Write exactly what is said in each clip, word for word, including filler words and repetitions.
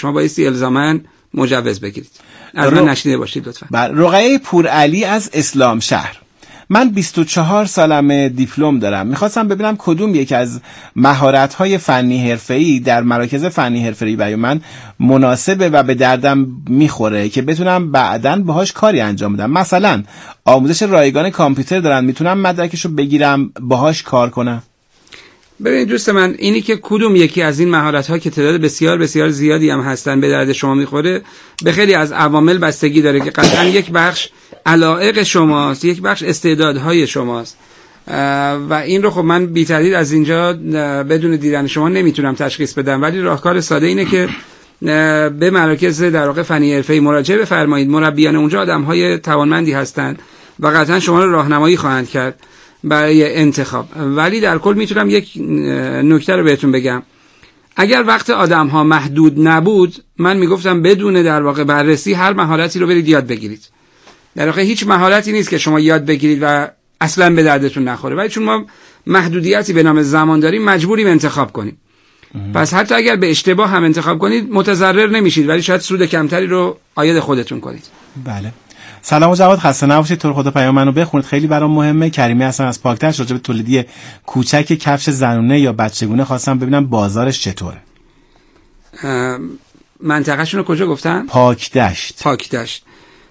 شما بایستی الزاماً مجوز بگیرید. از من نشنیده باشید لطفاً. رقیه پورعلی از اسلام شهر: من بیست و چهار سالمه، دیپلم دارم. میخواستم ببینم کدوم یک از مهارت‌های فنی حرفه‌ای در مراکز فنی حرفه‌ای برای من مناسبه و به دردم میخوره که بتونم بعداً باهاش کاری انجام بدم. مثلا آموزش رایگان کامپیوتر دارن، میتونم مدرکشو بگیرم باهاش کار کنم؟ ببینید دوست من، اینی که کدوم یکی از این مهارت‌ها که تعداد بسیار بسیار زیادی هم هستن به درد شما میخوره، به خیلی از عوامل بستگی داره که قطعاً یک بخش علایق شماست، یک بخش استعدادهای شماست و این رو خب من بی تردید از اینجا بدون دیدن شما نمیتونم تشخیص بدم، ولی راهکار ساده اینه که به مراکز در واقع فنی حرفه‌ای مراجعه بفرمایید. مربیان اونجا آدم‌های توانمندی هستند و قطعاً شما رو راهنمایی خواهند کرد برای انتخاب. ولی در کل میتونم یک نکته رو بهتون بگم. اگر وقت آدم ها محدود نبود، من میگفتم بدون در واقع بررسی هر مهارتی رو برید یاد بگیرید. در واقع هیچ مهارتی نیست که شما یاد بگیرید و اصلا به دردتون نخوره، ولی چون ما محدودیتی به نام زمان داریم مجبوریم انتخاب کنیم. پس حتی اگر به اشتباه هم انتخاب کنید متضرر نمیشید، ولی شاید سود کمتری رو عاید خودتون کنید. بله. سلام و جواد، خسته نباشید. تو رو خدا پیام منو بخونید، خیلی برام مهمه. کریمی هستم از پاکدشت. راجع به تولیدی کوچک کفش زنونه یا بچگونه خواستم ببینم بازارش چطوره. منطقه شون رو کجا گفتن؟ پاکدشت. پاکدشت.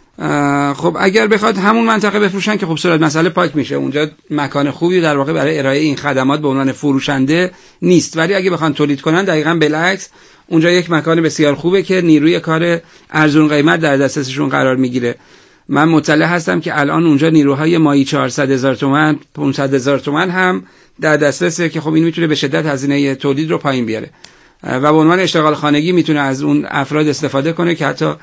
خب اگر بخواد همون منطقه بفروشن که خب صورت مسئله پاک میشه. اونجا مکان خوبی در واقع برای ارائه این خدمات به عنوان فروشنده نیست، ولی اگه بخوان تولید کنن دقیقاً بالعکس اونجا یک مکان بسیار خوبه که نیروی کار ارزون قیمت در دسترسشون قرار میگیره. من مطلع هستم که الان اونجا نیروهای مایی چهارصد هزار تومان، پانصد هزار تومان هم در دسترسه که خب این میتونه به شدت هزینه تولید رو پایین بیاره و به عنوان اشتغال خانگی میتونه از اون افراد استفاده کنه که حتی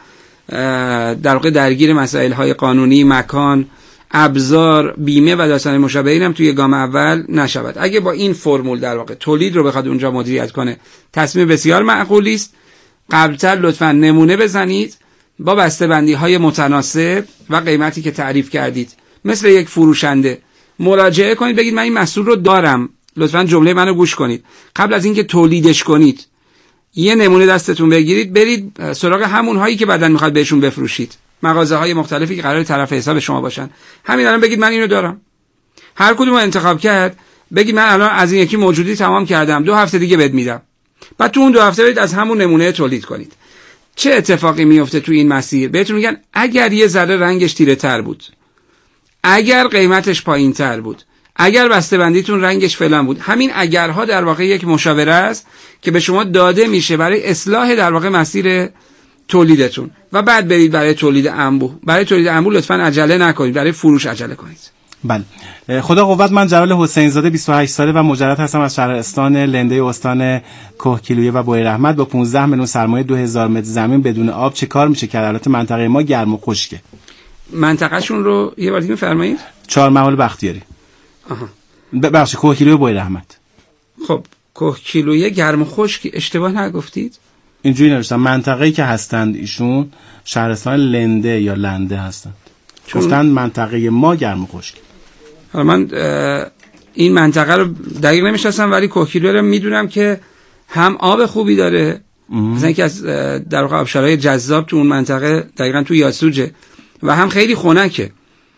در واقع درگیر مسائل های قانونی، مکان، ابزار، بیمه و داستان مشابه اینم توی گام اول نشود. اگه با این فرمول در واقع تولید رو بخواد اونجا مدیریت کنه، تصمیم بسیار معقولی است. قبلتر لطفاً نمونه بزنید با بسته‌بندی های متناسب و قیمتی که تعریف کردید، مثل یک فروشنده مراجعه کنید، بگید من این محصول رو دارم، لطفاً جمله منو گوش کنید. قبل از اینکه تولیدش کنید یه نمونه دستتون بگیرید، برید سراغ همون هایی که بعداً میخواد بهشون بفروشید، مغازه های مختلفی که قرار طرف حساب شما باشن. همین الان بگید من اینو دارم. هر کدوم رو انتخاب کرد بگید من الان از این یکی موجودی تمام کردم، دو هفته دیگه بهت میدم. بعد تو اون دو هفته برید از همون نمونه تولید کنید. چه اتفاقی میفته تو این مسیر؟ بهتون میگن اگر یه ذره رنگش تیره تر بود، اگر قیمتش پایین تر بود، اگر بسته‌بندیتون رنگش فلان بود، همین اگرها در واقع یک مشاوره است که به شما داده میشه برای اصلاح در واقع مسیر تولیدتون و بعد برید برای تولید انبوه. برای تولید انبوه لطفاً عجله نکنید، برای فروش عجله کنید. بله. خدا قوت. من جلال حسین زاده، بیست و هشت ساله و مجرد هستم از شهرستان لنده استان کوهگیلویه و بوی رحمت. با پانزده میلیون سرمایه دو هزار متر زمین بدون آب چه کار میشه کرد؟ البته منطقه ما گرم و خشکه. منطقه شون رو یه بار دیگه بفرمایید. چهار محال بختیاری. آها. ببخشید کوهگیلویه بوی رحمت. خب کوهگیلویه گرم و خشک اشتباه نگفتید؟ اینجوری نوشتم منطقه‌ای که هستند ایشون شهرستان لنده یا لنده هستند. گفتن منطقه ما گرم و خشک. حالا من این منطقه رو دقیق نمیشناسم، ولی کوهگیلویه رو میدونم که هم آب خوبی داره، مثلا اینکه از در واقع آبشارهای جذاب تو اون منطقه دقیقاً تو یاسوجه، و هم خیلی خنکه.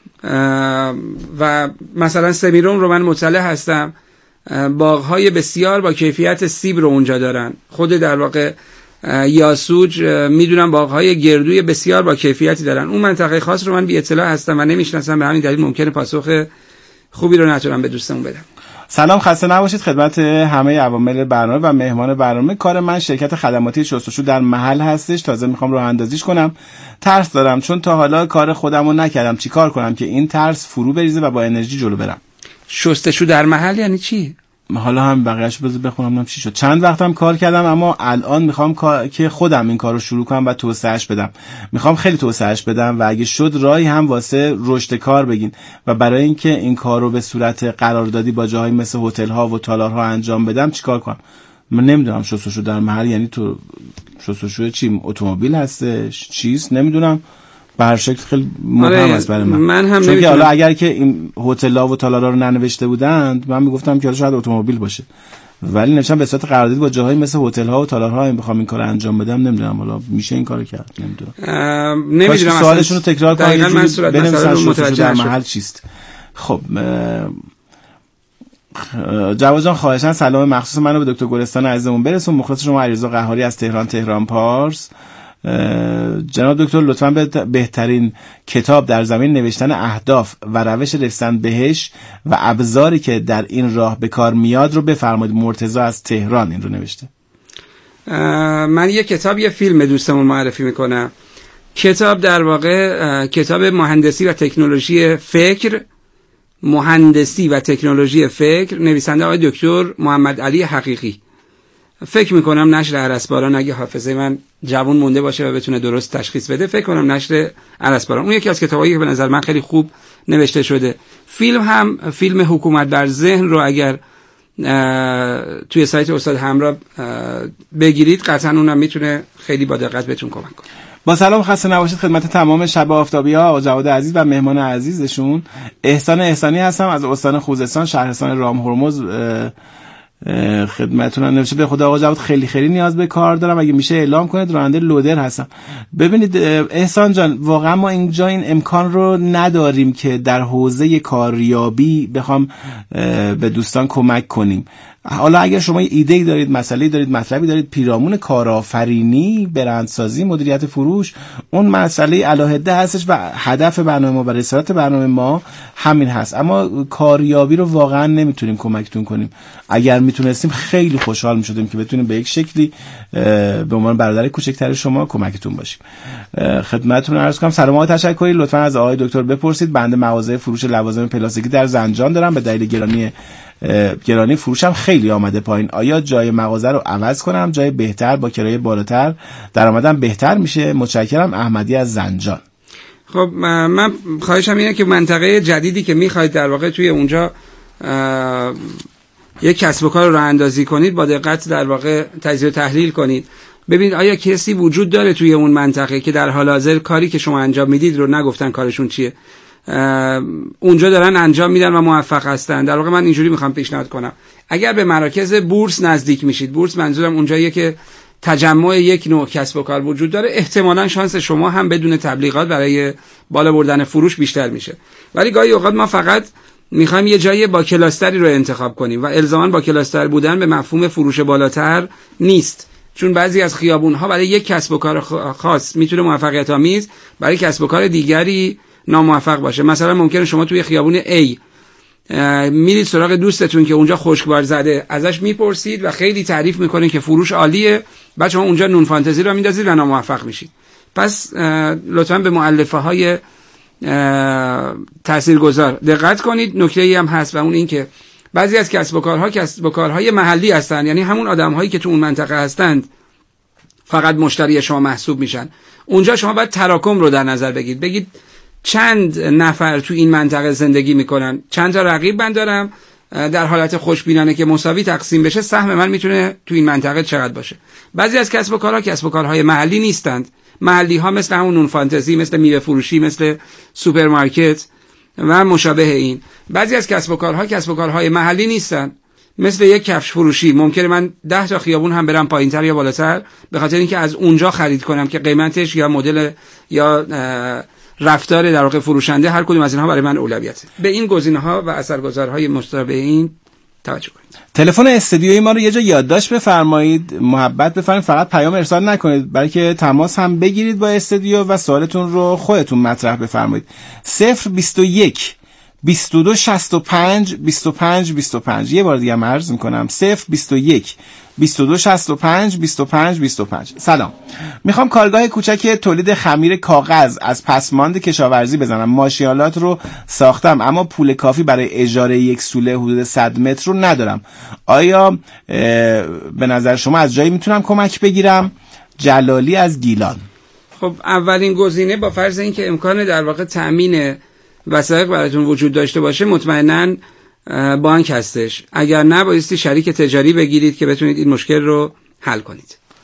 و مثلا سمیرون رو من مطلع هستم، باغ‌های بسیار با کیفیت سیب رو اونجا دارن. خود در واقع یاسوج میدونم باغ‌های گردوی بسیار با کیفیتی دارن. اون منطقه خاص رو من بی اطلاع هستم و نمیشناسم، به همین دلیل ممکنه پاسخ خوبی رو نتونم به دوستمون بدم. سلام، خسته نباشید. خدمت همه عوامل برنامه و مهمان برنامه. کار من شرکت خدماتی شستشو در محل هستش. تازه میخوام راه اندازیش کنم. ترس دارم چون تا حالا کار خودمو نکردم. چیکار کنم که این ترس فرو بریزه و با انرژی جلو برم؟ شستشو در محل یعنی چی؟ حالا هم بقیه‌اشو بذار بخونم ببینم چی شد. چند وقتم کار کردم اما الان میخوام کا... که خودم این کارو شروع کنم و توسعهش بدم. میخوام خیلی توسعهش بدم و اگه شد راهی هم واسه رشد کار بگین و برای اینکه این کارو به صورت قراردادی با جاهای مثل هتل ها و تالارها انجام بدم چیکار کنم؟ من نمیدونم شستشو در محل یعنی تو شستشو چی؟ اتومبیل هستش؟ چیز نمیدونم. به هر شکل خیلی مهم است برای من. من هم چون که حالا اگر که این هتل‌ها و تالارها رو ننوشته بودند من میگفتم که شاید اتومبیل باشه، ولی نمیشم به صورت قراردادی با جاهای مثل هتل ها و تالارها این بخوام این کارو انجام بدم، نمیدونم حالا میشه این کارو کرد، نمیدونم. نمیدونم سوالشون رو تکرار کنید بنویسن شروع در محل چیست. خب جواد جان خواهشاً سلام مخصوص منو به دکتر گلستان عزیزمون برسون. مخلص شما علیرضا قهاری از تهران تهران پارس. جناب دکتر لطفاً بهترین کتاب در زمین نوشتن اهداف و روش رسیدن بهش و ابزاری که در این راه به کار میاد رو بفرمایید. مرتضی از تهران این رو نوشته. من یه کتاب یه فیلم دوستمون معرفی میکنم. کتاب در واقع کتاب مهندسی و تکنولوژی فکر، مهندسی و تکنولوژی فکر، نویسنده آقای دکتر محمد علی حقیقی. فکر میکنم نشر ارسباران، اگه حافظه من جوان مونده باشه و بتونه درست تشخیص بده، فکر کنم نشر ارسباران. اون یکی از کتابایی که به نظر من خیلی خوب نوشته شده. فیلم هم فیلم حکومت بر ذهن رو اگر توی سایت استاد همراه بگیرید قطعا اونم میتونه خیلی با دقت بهتون کمک کنه. با سلام خسته نباشید خدمت تمام شب آفتابی‌ها، آقا جواد عزیز و مهمان عزیزشون. احسان احسانی هستم از استان خوزستان، شهرستان رام هرمز خدمتتون نوشته. به خدا آقا جواد خیلی خیلی نیاز به کار دارم، اگه میشه اعلام کنید. راننده لودر هستم. ببینید احسان جان، واقعا ما اینجا این امکان رو نداریم که در حوزه کاریابی بخوام به دوستان کمک کنیم. حالا اگر شما ایده‌ای دارید، مسئله‌ای دارید، مطلبی دارید، پیرامون کارآفرینی، برندسازی، مدیریت فروش، اون مسئله علاهده هستش و هدف برنامه ما و رسالت برنامه ما همین هست. اما کاریابی رو واقعا نمیتونیم کمکتون کنیم. اگر میتونستیم خیلی خوشحال میشدیم که بتونیم به یک شکلی به عنوان برادر کوچکتر شما کمکتون باشیم. خدمتتون عرض کنم سلام و تشکری. لطفا از آقای دکتر بپرسید بنده مغازه فروش لوازم پلاستیکی در زنجان دارم. به دلیل گرانی گرانی فروشم خیلی آمده پایین. آیا جای مغازه رو عوض کنم، جای بهتر با کرایه بالاتر، درآمدم بهتر میشه؟ متشکرم. احمدی از زنجان. خب من خواهشم اینه که منطقه جدیدی که میخواید در واقع توی اونجا یک کسب و کار رو راه اندازی کنید، با دقت در واقع تجزیه و تحلیل کنید. ببینید آیا کسی وجود داره توی اون منطقه که در حال حاضر کاری که شما انجام میدید رو نگفتن کارشون چیه، اونجا دارن انجام میدن و موفق هستن. در واقع من اینجوری میخوام پیشنهاد کنم اگر به مراکز بورس نزدیک میشید، بورس منظورم اونجاییه که تجمع یک نوع کسب و کار وجود داره، احتمالاً شانس شما هم بدون تبلیغات برای بالا بردن فروش بیشتر میشه. ولی گاهی اوقات ما فقط میخوایم یه جای با کلاستری رو انتخاب کنیم و الزاما با کلاستر بودن به مفهوم فروش بالاتر نیست، چون بعضی از خیابون‌ها برای یک کسب و کار خاص میتونه موفقیت آمیز، برای کسب و کار دیگری ناموفق باشه. مثلا ممکنه شما توی خیابون A میرید سراغ دوستتون که اونجا خشکبار زده، ازش میپرسید و خیلی تعریف میکنه که فروش عالیه، بعد شما اونجا نون فانتزی رو میندازید و ناموفق میشید. پس لطفاً به مؤلفه های تاثیرگذار دقت کنید. نکته ای هم هست و اون این که بعضی از کسب و کارها کسب و کارهای محلی هستن، یعنی همون آدم‌هایی که تو اون منطقه هستند فقط مشتری شما محسوب میشن. اونجا شما باید تراکم رو در نظر بگیرید، بگید چند نفر تو این منطقه زندگی میکنن، چند تا رقیب من دارم، در حالت خوشبینانه که مساوی تقسیم بشه سهم من میتونه تو این منطقه چقدر باشه. بعضی از کسب و کارها کسب و کارهای محلی نیستند. محلی ها مثل همون نون فانتزی، مثل میوه فروشی، مثل سوپرمارکت و مشابه این. بعضی از کسب و کارها کسب و کارهای محلی نیستن، مثل یک کفش فروشی. ممکنه من ده تا خیابون هم برم پایینتر یا بالاتر به خاطر اینکه از اونجا خرید کنم که قیمتش یا مدل یا رفتار در واقع فروشنده هر کدوم از اینها برای من اولویته. به این گزینه‌ها و اثرگذارهای مشابه این توجه کنید. تلفن استودیوی ما رو یه جا یادداشت بفرمایید، محبت بفرمایید، فقط پیام ارسال نکنید، بلکه تماس هم بگیرید با استودیو و سوالتون رو خودتون مطرح بفرمایید. صفر بیست و یک بیست و دو شصت و پنج بیست و پنج بیست و پنج. یه بار دیگه هم عرض میکنم صفر بیست و یک بیست و دو شصت و پنج بیست و پنج بیست و پنج. سلام، میخوام کارگاه کوچک تولید خمیر کاغذ از پسماند کشاورزی بزنم. ماشینالات رو ساختم اما پول کافی برای اجاره یک سوله حدود صد متر رو ندارم. آیا به نظر شما از جایی میتونم کمک بگیرم؟ جلالی از گیلان. خب اولین گزینه با فرض اینکه امکان در واقع تأمین وثایق براتون وجود داشته باشه، مطمئناً بانک هستش. اگر نه بایستی شریک تجاری بگیرید که بتونید این مشکل رو حل کنید.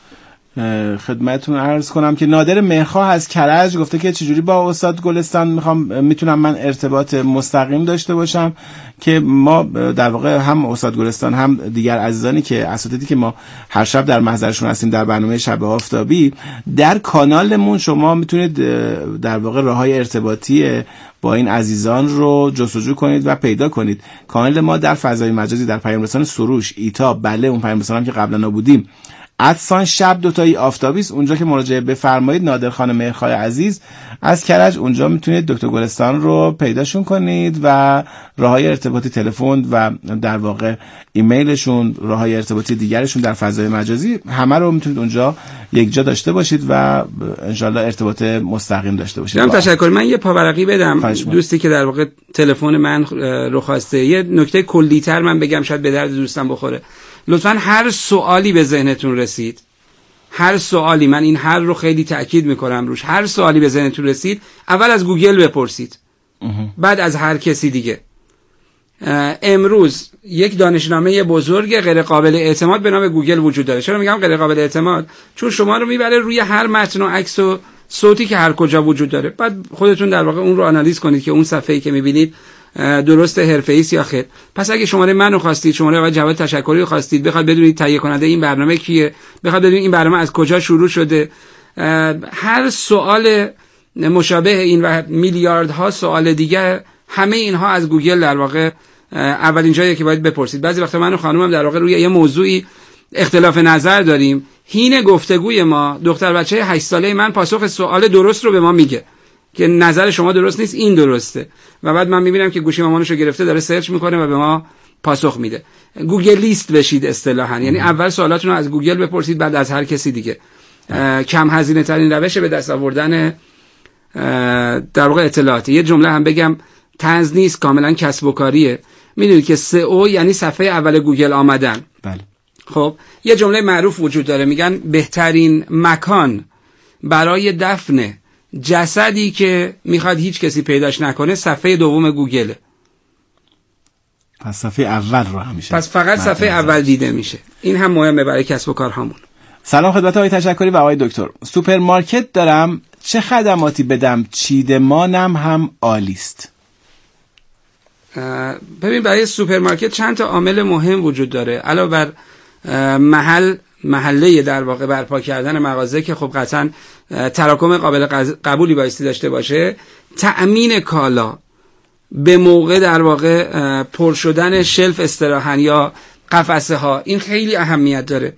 خدمتتون عرض کنم که نادر مهرخواه از کرج گفته که چجوری با استاد گلستان میخوام میتونم من ارتباط مستقیم داشته باشم، که ما در واقع هم استاد گلستان هم دیگر عزیزانی که اساتیدی که ما هر شب در محضرشون هستیم در برنامه شب آفتابی، در کانالمون شما میتونید در واقع راههای ارتباطی با این عزیزان رو جستجو کنید و پیدا کنید. کانال ما در فضای مجازی در پیام رسان سروش ایتا، بله اون پیام رسان هم که قبلا بودیم، ادسان شب دوتایی آفتابی است. اونجا که مراجعه بفرمایید نادر خان مهرخواه عزیز از کرج، اونجا میتونید دکتر گلستان رو پیداشون کنید و راههای ارتباطی تلفن و در واقع ایمیلشون، راههای ارتباطی دیگرشون در فضای مجازی، همه رو میتونید اونجا یک جا داشته باشید و انشالله ارتباط مستقیم داشته باشید. من تشکر. من یه پاورقی بدم دوستی که در واقع تلفن من رو خواسته، یه نکته کلی‌تر من بگم شاید به درد دوستان بخوره. لطفاً هر سوالی به ذهنتون رسید، هر سوالی، من این هر رو خیلی تأکید میکنم روش، هر سوالی به ذهنتون رسید اول از گوگل بپرسید، بعد از هر کسی دیگه. امروز یک دانشنامه بزرگ غیر قابل اعتماد به نام گوگل وجود داره. چرا میگم غیر قابل اعتماد؟ چون شما رو میبره روی هر متن و عکس و صوتی که هر کجا وجود داره، بعد خودتون در واقع اون رو آنالیز کنید که اون صفحه‌ای که میبینید درست حرفه‌ای است یا خیر. پس اگه شماره منو خواستید، شماره آقای جواد تشکری رو خواستید، بخواید بدونید تهیه کننده این برنامه کیه، بخواید بدونید این برنامه از کجا شروع شده، هر سوال مشابه این و میلیاردها سوال دیگه، همه اینها از گوگل در واقع اولین جاییه که باید بپرسید. بعضی وقتا من و خانومم در واقع روی یه موضوعی اختلاف نظر داریم، حین گفتگوی ما دختر بچه هشت ساله من پاسخ سوال درست رو به ما میگه که نظر شما درست نیست، این درسته، و بعد من میبینم که گوشی مامانشو گرفته داره سرچ میکنه و به ما پاسخ میده. گوگلیست بشید اصطلاحاً، یعنی اول سوالاتون رو از گوگل بپرسید بعد از هر کسی دیگه. کم هزینه ترین روش به دست آوردن در واقع اطلاعات. یه جمله هم بگم، طنز نیست، کاملا کسب و کاریه. میدونید که سئو یعنی صفحه اول گوگل آمدن. بله. خب یه جمله معروف وجود داره، میگن بهترین مکان برای دفن جسدی که میخواد هیچ کسی پیداش نکنه صفحه دوم گوگله. پس صفحه اول رو همیشه، پس فقط صفحه اول دیده میشه. این هم مهمه برای کسب و کار همون. سلام خدمت آقای تشکری و آقای دکتر. سوپرمارکت دارم، چه خدماتی بدم چیدمانم هم عالیست؟ ببین برای سوپرمارکت چند تا عامل مهم وجود داره. علاوه بر محل محله در واقع برپا کردن مغازه که خب قطعا تراکم قابل قبولی بایستی داشته باشه، تأمین کالا به موقع در واقع پر شدن شلف استراحن یا قفسه ها، این خیلی اهمیت داره.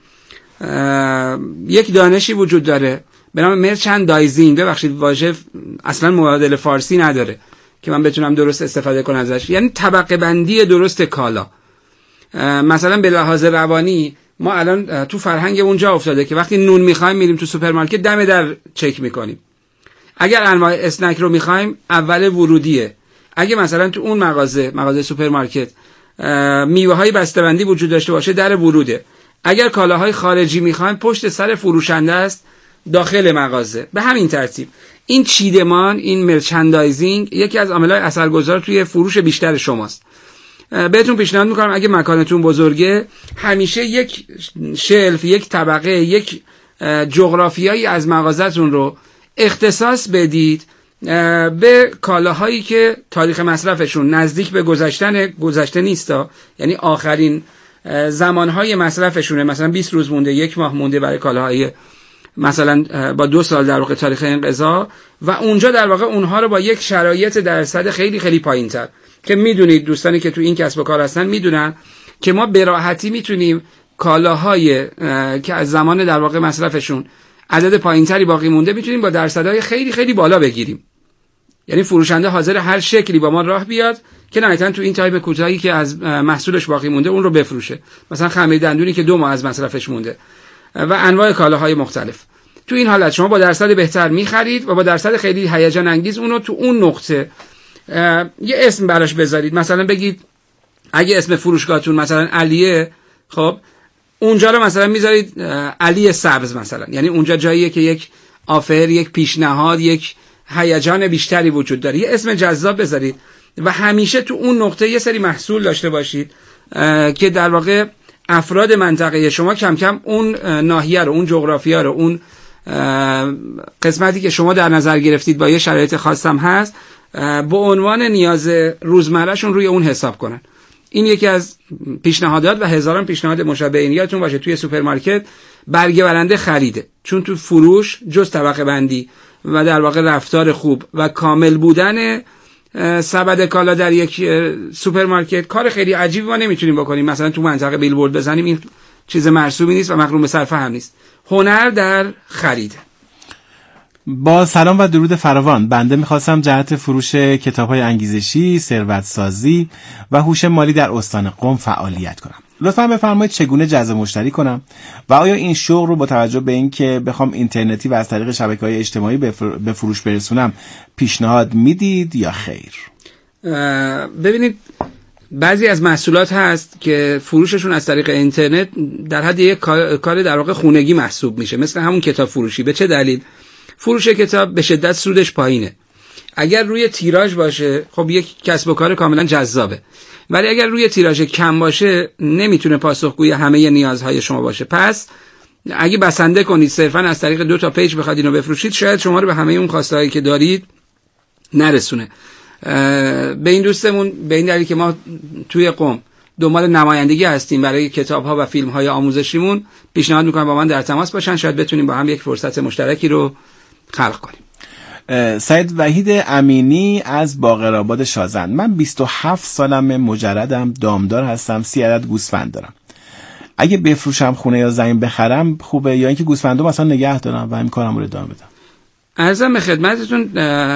یک دانشی وجود داره به نام مرچندایزینگ، ببخشید واژه اصلا معادل فارسی نداره که من بتونم درست استفاده کنم ازش، یعنی طبقه بندی درست کالا. مثلا به لحاظ روانی ما الان تو فرهنگ اونجا افتاده که وقتی نون میخوایم میریم تو سوپرمارکت دم در چک میکنیم. اگر انواع اسنک رو میخوایم اول ورودیه. اگه مثلا تو اون مغازه مغازه سوپرمارکت میوه های بسته‌بندی وجود داشته باشه در وروده. اگر کالاهای خارجی میخوایم پشت سر فروشنده است داخل مغازه. به همین ترتیب این چیدمان، این مرچندایزینگ یکی از عامل‌های اثرگذار توی فروش بیشتر شماست. بهتون پیشنهاد میکنم اگه مکانتون بزرگه همیشه یک شلف، یک طبقه، یک جغرافیایی از مغازتون رو اختصاص بدید به کالاهایی که تاریخ مصرفشون نزدیک به گذشتن گذشته نیستا، یعنی آخرین زمانهای مصرفشونه، مثلا بیست روز مونده، یک ماه مونده برای کالاهای مثلا با دو سال در واقع تاریخ انقضا، و اونجا در واقع اونها رو با یک شرایط درصد خیلی خیلی پایین‌تر که میدونید دوستانی که تو این کسب و کار هستن میدونن که ما به راحتی میتونیم کالاهای که از زمان در واقع مصرفشون عدد پایینتری باقی مونده میتونیم با درصدهای خیلی خیلی بالا بگیریم. یعنی فروشنده حاضر هر شکلی با ما راه بیاد که نهایتاً تو این تایم کوتاهی که از محصولش باقی مونده اون رو بفروشه. مثلا خمیر دندونی که دو ماه از مصرفش مونده و انواع کالاهای مختلف. تو این حالت شما با درصد بهتر میخرید و با درصد خیلی هیجان انگیز اون رو تو اون نقطه یه اسم براش بذارید. مثلا بگید اگه اسم فروشگاهتون مثلا علیه، خب اونجا رو مثلا میذارید علی سبز مثلا، یعنی اونجا جاییه که یک آفر، یک پیشنهاد، یک هیجان بیشتری وجود داره. یه اسم جذاب بذارید و همیشه تو اون نقطه یه سری محصول داشته باشید که در واقع افراد منطقه شما کم کم اون ناحیه رو، اون جغرافیا رو، اون قسمتی که شما در نظر گرفتید با یه شرایط خاصم هست، به عنوان نیاز روزمرهشون روی اون حساب کنن. این یکی از پیشنهادات و هزاران پیشنهاد مشابه این. یادتون باشه توی سوپرمارکت برگه برنده خریده، چون تو فروش جز طبقه بندی و در واقع رفتار خوب و کامل بودن سبد کالا در یک سوپرمارکت کار خیلی عجیبی ما نمیتونیم بکنیم. مثلا تو منطقه بیلبورد بزنیم، این چیز مرسومی نیست و مغروم صرفه هم نیست. هنر در خرید. با سلام و درود فراوان، بنده میخواستم جهت فروش کتاب‌های انگیزشی، ثروت سازی و هوش مالی در استان قم فعالیت کنم. لطفاً بفرمایید چگونه جذب مشتری کنم و آیا این شغل رو با توجه به اینکه بخوام اینترنتی و از طریق شبکه‌های اجتماعی به فروش برسونم پیشنهاد میدید یا خیر؟ ببینید، بعضی از محصولات هست که فروششون از طریق اینترنت در حد یک کار در واقع خونگی محسوب میشه، مثل همون کتاب فروشی. به چه دلیل؟ فروش کتاب به شدت سودش پایینه. اگر روی تیراژ باشه خب یک کسب و کار کاملا جذابه، ولی اگر روی تیراژ کم باشه نمیتونه پاسخگوی همه نیازهای شما باشه. پس اگه بسنده کنید صرفا از طریق دو تا پیج بخواید اینو بفروشید، شاید شما رو به همه اون خواسته‌هایی که دارید نرسونه. به این دوستمون به این دلیل که ما توی قم دنبال نمایندگی هستیم برای کتاب‌ها و فیلم‌های آموزشیمون، پیشنهاد می‌کنم با من در تماس باشن، شاید بتونیم با هم یک فرصت مشترکی رو خلق کنیم. سید وحید امینی از باقرآباد شازند: من بیست و هفت سالم، مجردم، دامدار هستم، سی عدد گوسفند دارم. اگه بفروشم خونه یا زمین بخرم خوبه یا اینکه گوسفندو مثلا نگه دارم و این کارم رو ادامه بدم؟ عرضم به خدمتتون،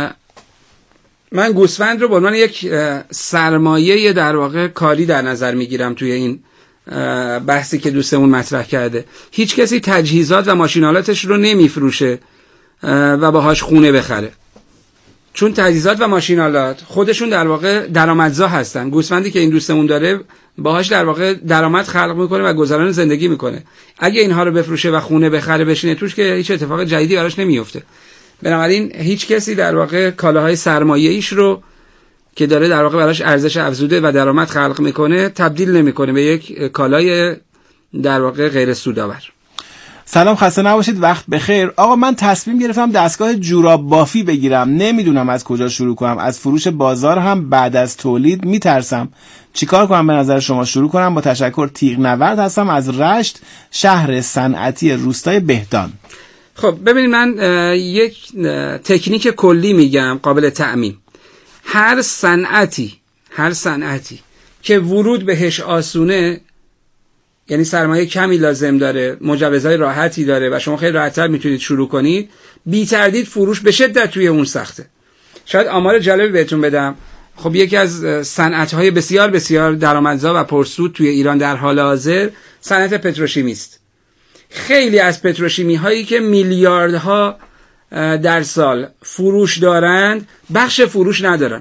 من گوسفند رو به عنوان یک سرمایه در واقع کاری در نظر میگیرم توی این بحثی که دوستمون مطرح کرده. هیچ کسی تجهیزات و ماشینالاتش رو نمیفروشه و باهاش خونه بخره، چون تجهیزات و ماشینالات خودشون در واقع درآمدزا هستن. گوسفندی که این دوستمون داره باهاش در واقع درآمد خلق میکنه و گذران زندگی میکنه. اگه اینها رو بفروشه و خونه بخره بشینه توش که هیچ اتفاق جدیدی براش نمیفته. بنابراین هیچ کسی در واقع کالاهای سرمایه‌ایش رو که داره در واقع براش ارزش افزوده و درآمد خلق میکنه تبدیل نمیکنه به یک کالای در واقع غیر سودآور. سلام، خسته نباشید، وقت بخیر. آقا من تصمیم گرفتم دستگاه جوراب بافی بگیرم، نمیدونم از کجا شروع کنم. از فروش بازار هم بعد از تولید میترسم. چیکار کنم به نظر شما؟ شروع کنم؟ با تشکر. تیغ نورد هستم از رشت، شهر صنعتی روستای بهدان. خب ببینید، من یک تکنیک کلی میگم قابل تأمین. هر صنعتی هر صنعتی که ورود بهش آسونه، یعنی سرمایه کمی لازم داره، مجوزهای راحتی داره و شما خیلی راحت‌تر میتونید شروع کنید، بی تردید فروش به شدت توی اون سخته. شاید آمار جالبی بهتون بدم. خب یکی از صنعت‌های بسیار بسیار درآمدزا و پرسود توی ایران در حال حاضر صنعت پتروشیمی است. خیلی از پتروشیمی هایی که میلیاردها در سال فروش دارند بخش فروش ندارن.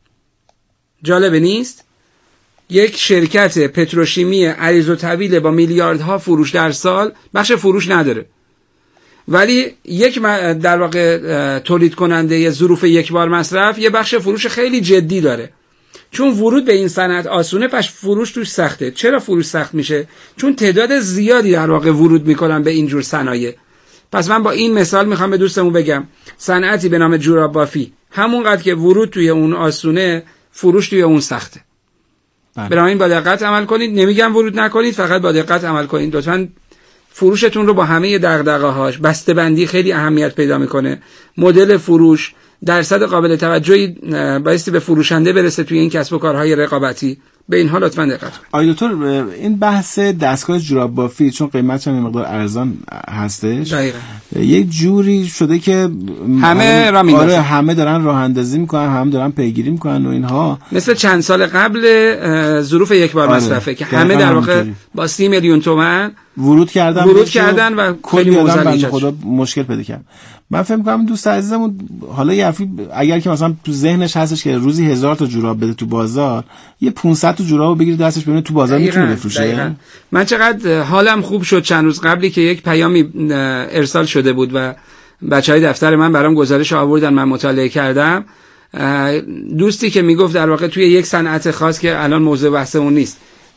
جالب نیست؟ یک شرکت پتروشیمی عریض و طویل با میلیاردها فروش در سال بخش فروش نداره، ولی یک در واقع تولید کننده ظروف یک بار مصرف یه بخش فروش خیلی جدی داره. چون ورود به این صنعت آسونه، پس فروش توش سخته. چرا فروش سخت میشه؟ چون تعداد زیادی در واقع ورود میکنن به این جور صنایع. پس من با این مثال میخوام به دوستمون بگم صنعتی به نام جوراب بافی همونقدر که ورود توی اون آسونه، فروش توی اون سخته. بنابراین با دقت عمل کنید. نمیگم ورود نکنید، فقط با دقت عمل کنید. لطفاً فروشتون رو با همه دغدغه‌هاش، بسته‌بندی خیلی اهمیت پیدا میکنه، مدل فروش، درصد قابل توجهی بایستی به فروشنده برسه توی این کسب و کارهای رقابتی. به اینها لطفاً دقت کنید. آقای دکتر، این بحث دستگاه جوراب بافی چون قیمتش هم مقدار ارزان هستش، دقیقاً یک جوری شده که همه را میندازن. آره، همه دارن راه اندازی میکنن، همه دارن پیگیری میکنن و اینها. مثل چند سال قبل ظروف یک بار مصرفه که همه در واقع با سی میلیون تومان ورود کردن ورود کردن و کلی آدم بنده خدا مشکل پیدا کرد. من فکر می‌کنم دوست عزیزمون حالا یه حرفی اگر که مثلا تو ذهنش هستش که روزی هزار تا جوراب بده تو بازار، یه پانصد تا جوراب بگیره دستش ببینه تو بازار میتونه بفروشه. من چقدر حالم خوب شد چند روز قبلی که یک پیامی ارسال شده بود و بچهای دفتر من برام گزارش آوردن، من مطالعه کردم. دوستی که میگفت در واقع توی یک صنعت خاص که الان موضوع بحثمون نیست،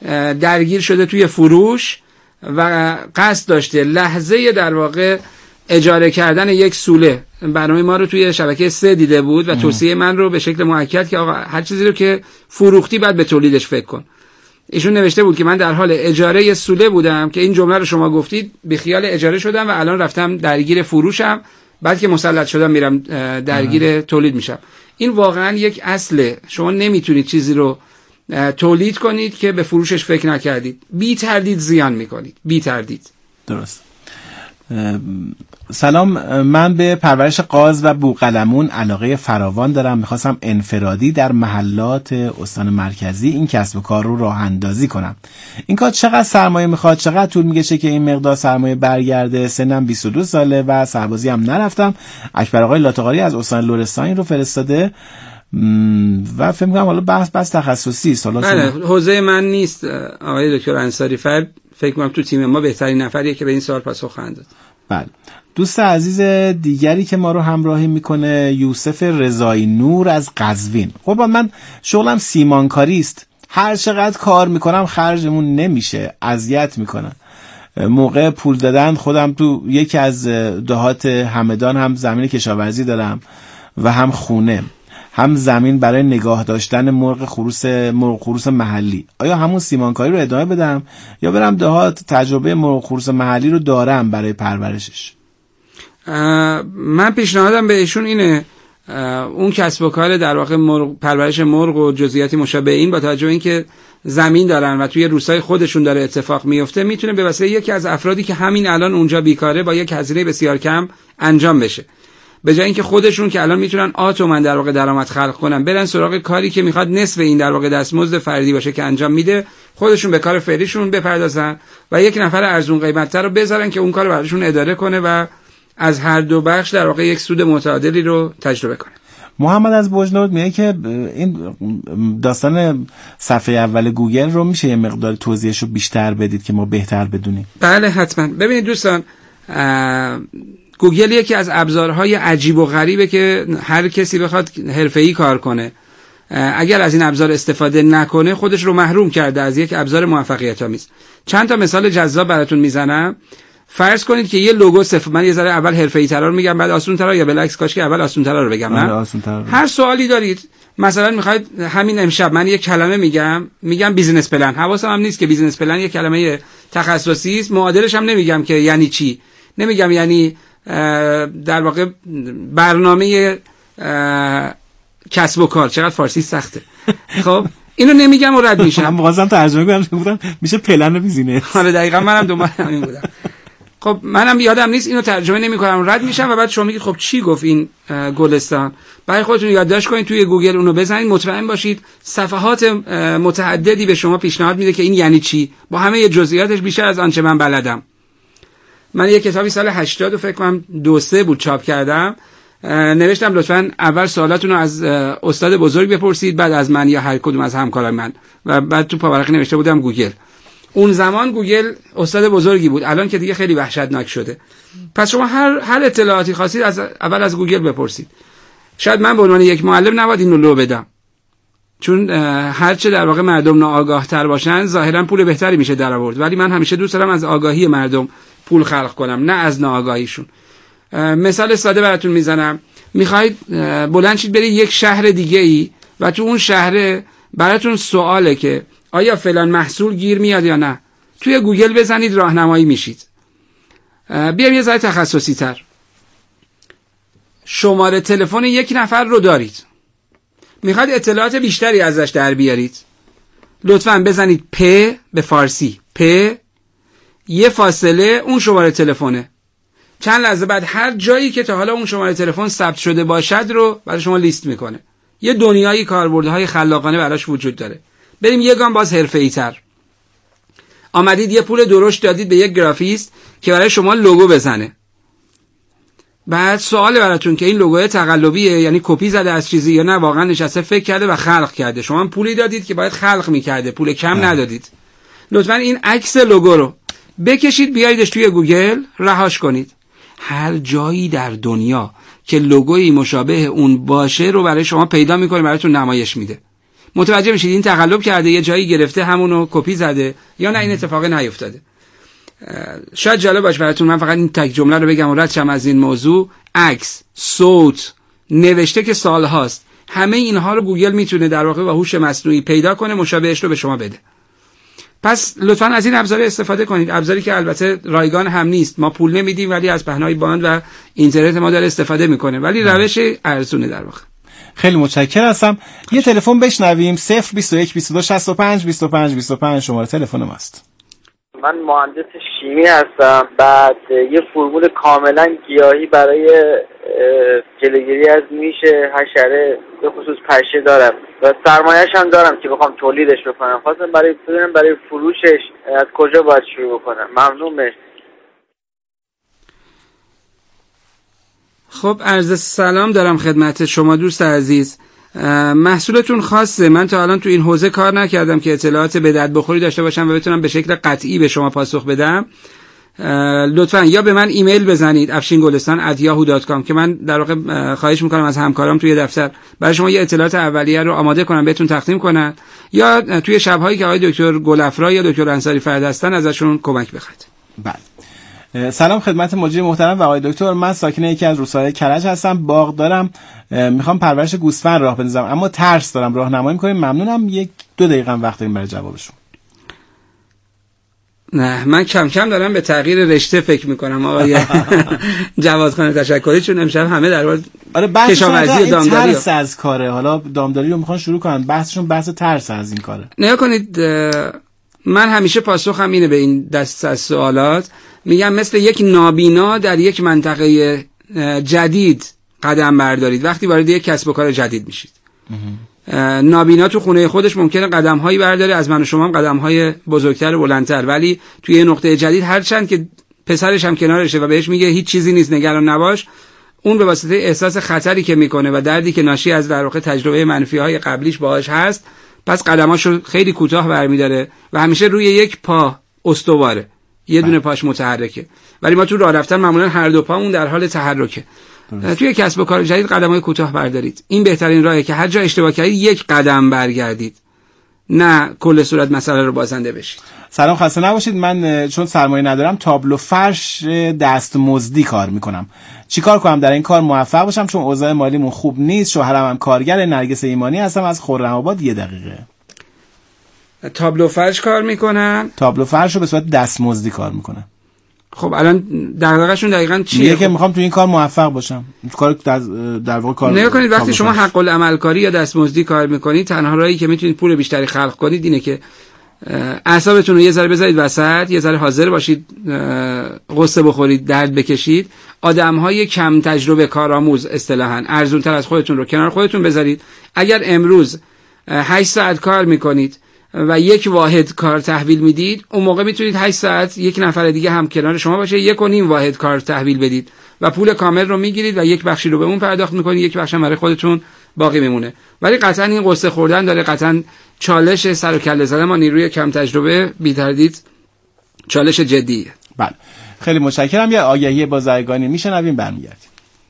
درگیر شده توی فروش و قصد داشته لحظه در واقع اجاره کردن یک سوله. برنامه ما رو توی شبکه سه دیده بود و توصیه من رو به شکل مؤکد که آقا هر چیزی رو که فروختی باید به تولیدش فکر کن. ایشون نوشته بود که من در حال اجاره سوله بودم که این جمله رو شما گفتید، بی خیال اجاره شدم و الان رفتم درگیر فروشم، بعد که مسلط شدم میرم درگیر تولید میشم. این واقعا یک اصله. شما نمیتونید چیزی رو تولید کنید که به فروشش فکر نکردید. بی تردید زیان میکنید، بی تردید. درست. سلام، من به پرورش قاز و بوقلمون علاقه فراوان دارم. میخواستم انفرادی در محلات استان مرکزی این کسب و کار رو راه اندازی کنم. این کار چقدر سرمایه میخواد؟ چقدر طول میکشه که این مقدار سرمایه برگرده؟ سنم بیست و دو ساله و سربازی هم نرفتم. اکبر آقای لاتقاری از استان لرستان رو فرستاده و فکر می‌کنم حالا بحث بحث تخصصی سالا بله، حوزه من نیست. آقای دکتر انصاری فر فکر می‌کنم تو تیم ما بهترین نفریه که به این سوال پاسخ خواهند داد. بله. دوست عزیز دیگری که ما رو همراهی میکنه یوسف رضایی نور از قزوین. خب من شغلم سیمانکاری است. هر چقدر کار میکنم خرجمون نمیشه، اذیت میکنن. موقع پول دادن خودم تو یکی از دهات همدان هم زمین کشاورزی دارم و هم خونه، هم زمین برای نگاه داشتن مرغ خروس مرغ خروس محلی. آیا همون سیمانکاری رو ادامه بدم یا برم دهات؟ تجربه مرغ خروس محلی رو دارم برای پرورشش. من پیشنهادم به ایشون اینه اون کسب و کار در واقع مرغ، پرورش مرغ و جزئیاتی مشابه این، با توجه اینکه زمین دارن و توی روستای خودشون داره اتفاق میفته، میتونه به واسطه یکی از افرادی که همین الان اونجا بیکاره با یک هزینه بسیار کم انجام بشه. به جای اینکه خودشون که الان میتونن آتومن در واقع درآمد خلق کنن، برن سراغ کاری که میخواد نصف این در واقع دستمزد فردی باشه که انجام میده، خودشون به کار فعلیشون بپردازن و یک نفر ارزون قیمت‌تر رو بذارن که اون کارو براشون اداره کنه و از هر دو بخش در واقع یک سود متعادلی رو تجربه کنه. محمد از بوجنورد میگه که این داستان صفحه اول گوگل رو میشه یه مقدار توضیحش رو بیشتر بدید که ما بهتر بدونیم. بله حتما. ببینید دوستان، گوگل یکی از ابزارهای عجیب و غریبه که هر کسی بخواد حرفه‌ای کار کنه، اگر از این ابزار استفاده نکنه خودش رو محروم کرده از یک ابزار موفقیت آمیز. چند تا مثال جذاب براتون میزنم. فرض کنید که یه لوگو صفر، من یه ذره اول حرفه‌ای ترا رو میگم بعد آسون ترا، یا بالعکس کاش که اول آسون ترا رو بگم. نه، هر سوالی دارید، مثلا میخواید همین امشب من یک کلمه میگم میگم بیزینس پلن، حواسم هم نیست که بیزینس پلن یک کلمه تخصصی است، معادلش هم نمیگم که یعنی چی، نمیگم یعنی در واقع برنامه کسب و کار. چقدر فارسی سخته. خب اینو نمیگم و رد میشم. من واسم ترجمه کنم گفتم میشه پلن بیزینس. آره دقیقاً منم دنبال همین بودم. خب منم یادم نیست، اینو ترجمه نمی‌کنم، رد میشم و بعد شما میگید خب چی گفت این گلستان. برای خودتون یادداشت کنید توی گوگل، اونو بزنید، مطمئن باشید صفحات متعددی به شما پیشنهاد میده که این یعنی چی، با همه جزئیاتش بیشتر از آنچه من بلدم. من یک کتابی سال هشتاد و فکر کنم دو سه بود چاپ کردم، نوشتم لطفاً اول سوالاتون رو از استاد بزرگ بپرسید، بعد از من یا هر کدوم از همکاران من، و بعد تو پاورقی نوشته بودم گوگل. اون زمان گوگل استاد بزرگی بود، الان که دیگه خیلی وحشتناک شده. پس شما هر هر اطلاعاتی خواستید از اول از گوگل بپرسید. شاید من به عنوان یک معلم نباید اینو لو بدم، چون هرچه در واقع مردم ناآگاه تر باشن ظاهرا پول بهتری میشه در آورد، ولی من همیشه دوست دارم از آگاهی مردم پول خلق کنم، نه از ناآگاهیشون. مثال ساده براتون میزنم. میخواید بلند شید برید یک شهر دیگه ای و تو اون شهر براتون سواله که آیا فلان محصول گیر میاد یا نه، توی گوگل بزنید راهنمایی میشید. بیایم یه ذره تخصصی تر. شماره تلفن یک نفر رو دارید، میخواید اطلاعات بیشتری ازش در بیارید، لطفاً بزنید پ به فارسی پ یه فاصله اون شماره تلفنه. چند لحظه بعد هر جایی که تا حالا اون شماره تلفن ثبت شده باشد رو برای شما لیست میکنه. یه دنیای کاربردهای خلاقانه براش وجود داره. بریم یه گام باز حرفه‌ای تر. آمدید یه پول درشت دادید به یک گرافیست که برای شما لوگو بزنه. بعد سوال براتون که این لوگوی تقلبیه، یعنی کپی زده از چیزی یا نه واقعا نشسته فکر کرده و خلق کرده. شما هم پولی دادید که باید خلق میکرده، پول کم اه. ندادید. لطفاً این عکس لوگو رو بکشید بیاییدش توی گوگل رهاش کنید. هر جایی در دنیا که لوگویی مشابه اون باشه رو برای شما پیدا میکنه، براتون نمایش میده. متوجه بشید این تقلب کرده، یه جایی گرفته همونو کپی زده، یا نه این اتفاق نیفتاده. شاید جالب باشه براتون، من فقط این تک جمله رو بگم و رد شم از این موضوع. عکس، صوت، نوشته که سال هاست، همه اینها رو گوگل میتونه در واقع با هوش مصنوعی پیدا کنه، مشابهش رو به شما بده. پس لطفاً از این ابزار استفاده کنید، ابزاری که البته رایگان هم نیست، ما پول نمیدیم ولی از پهنای باند و اینترنت ما داره استفاده میکنه، ولی روش ارزونه در واقع. خیلی متشکرم هستم. یه تلفن بشنویم. صفر بیست و یک بیست و دو شصت و پنج بیست و پنج بیست و پنج شماره تلفن ماست. من مهندس شیمی هستم. بعد یه فرمول کاملا گیاهی برای جلوگیری از میش حشره به خصوص پشه دارم و سرمایه‌اش هم دارم که بخوام تولیدش بکنم. خواستم برای بدونم برای فروشش از کجا باید شروع بکنم. ممنون. مرسی. خب عرض سلام دارم خدمت شما دوست عزیز. محصولتون خاصه، من تا الان تو این حوزه کار نکردم که اطلاعات به درد بخوری داشته باشم و بتونم به شکل قطعی به شما پاسخ بدم. لطفاً یا به من ایمیل بزنید افشین گلستان ات یاهو دات کام که من در واقع خواهش میکنم از همکارام توی دفتر برای شما یه اطلاعات اولیه رو آماده کنم بهتون تقدیم کنن، یا توی شب‌هایی که آقای دکتر گلافرا یا دکتر انصاری فرد هستن ازشون کمک بخواید. بله. سلام خدمت مجری محترم و آقای دکتر. من ساکن یکی از روستاهای کرج هستم. باغ دارم، میخوام پرورش گوسفند راه بندازم اما ترس دارم. راهنمایی می‌کنید؟ ممنونم. یک دو دقیقه وقت داریم برای جوابشون. نه من کم کم دارم به تغییر رشته فکر میکنم آقای جوادخان تشکری، چون امشب همه در مورد آره کشاورزی و دامداری ترس از کاره، حالا دامداری رو میخوان شروع کنن، بحثشون بحث ترس از این کاره. نگاه کنید، من همیشه پاسخم اینه به این دست از سوالات، میگم مثل یک نابینا در یک منطقه جدید قدم بردارید. وقتی وارد یک کسب و کار جدید میشید، نابینا تو خونه خودش ممکنه قدم‌هایی برداره، از من و شما هم قدم‌های بزرگتر و بلندتر، ولی توی یه نقطه جدید هر چند که پسرش هم کنارشه و بهش میگه هیچ چیزی نیست نگران نباش، اون به واسطه احساس خطری که میکنه و دردی که ناشی از در واقع تجربه منفی‌های قبلیش باهاش هست، پس قدماشو خیلی کوتاه برمی‌داره و همیشه روی یک پا استواره، یه دونه پاش متحرکه. ولی ما تو راه رفتن معمولا هر دو پامون در حال تحرکه. توی کسب و کار جدید قدم‌های کوتاه بردارید. این بهترین راهه که هر جا اشتباه کردید یک قدم برگردید، نه کل صورت مسئله رو بازنده بشید. سلام، خسته نباشید. من چون سرمایه ندارم تابلو فرش دستمزدی کار میکنم. چیکار کنم در این کار موفق باشم؟ چون اوضاع مالیمون خوب نیست. شوهرم هم کارگر. نرگس ایمانی هستم از خرم‌آباد. یه دقیقه. تابلو فرش کار میکنن؟ تابلو فرش رو به صورت دستمزدی کار میکنن. خب الان دغدغه‌شون دقیقاً چیه؟ میگه که میخوام تو این کار موفق باشم. کار در در واقع کار نگاه کنید، وقتی شما حق العمل کاری یا دستمزدی کار میکنید، تنها راهی که میتونید پول بیشتری خلق کنید اینه که اعصابتون رو یه ذره بذارید وسط، یه ذره حاضر باشید قصه بخورید، درد بکشید. آدم‌های کم تجربه کارآموز اصطلاحاً ارزان‌تر از خودتون رو کنار خودتون بذارید. اگر امروز هشت ساعت کار میکنید و یک واحد کار تحویل میدید، اون موقع میتونید هشت ساعت یک نفر دیگه هم کنار شما باشه، یک و نیم واحد کار تحویل بدید و پول کامل رو میگیرید و یک بخشی رو به اون پرداخت میکنید، یک بخش هم برای خودتون باقی میمونه. ولی قطعا این قصه خوردن داره، قطعا چالش سر و کله زدن ما نیروی کم تجربه بی تردید چالش جدیه. بله خیلی متشکرم. یه آگهی بازرگانی میشنویم برمیگردیم.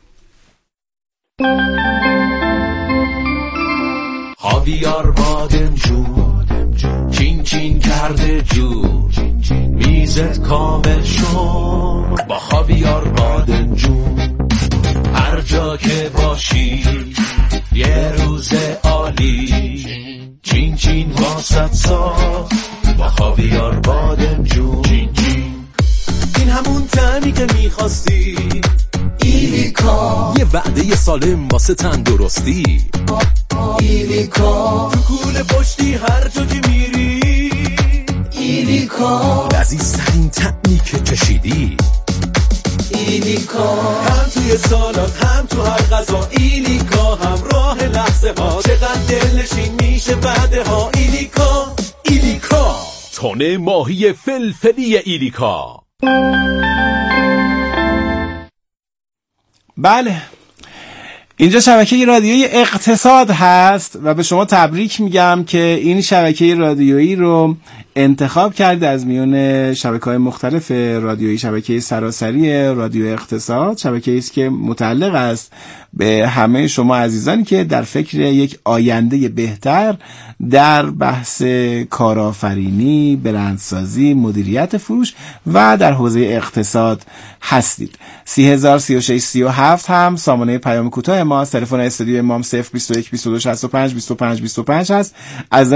خاویار بادمجون چین چین کرده جون، میزت کامل شد با خاویار بادمجون. هر جا که باشی یه روز عالی، چین چین واسط ساخت با خاویار بادمجون. چین چین این همون طعمی که میخواستی، ایلیکا یه وعده سالم واسه تندرستی. ایلیکا تو کوله پشتی هر جا که میری، ایلیکا لذیذترین طعمی که چشیدی. ایلیکا هم توی سالات هم تو هر غذا، ایلیکا همراه لحظه ها، چقدر دلنشین میشه وعده ها. ایلیکا ایلیکا تونه ماهی فلفلی ایلیکا. بله اینجا شبکه رادیویی اقتصاد هست و به شما تبریک میگم که این شبکه رادیویی رو انتخاب کرد از میون شبکه‌های مختلف رادیویی. شبکه سراسری رادیو اقتصاد شبکه‌ای است که متعلق است به همه شما عزیزانی که در فکر یک آینده بهتر در بحث کارآفرینی، برندسازی، مدیریت فروش و در حوزه اقتصاد هستید. سی هزار سی و شش سی و هفت هم سامانه پیام کوتاه ما، تلفن استودیو ما صفر بیست و یک بیست و دو شصت و پنج بیست و پنج بیست و پنج هست. از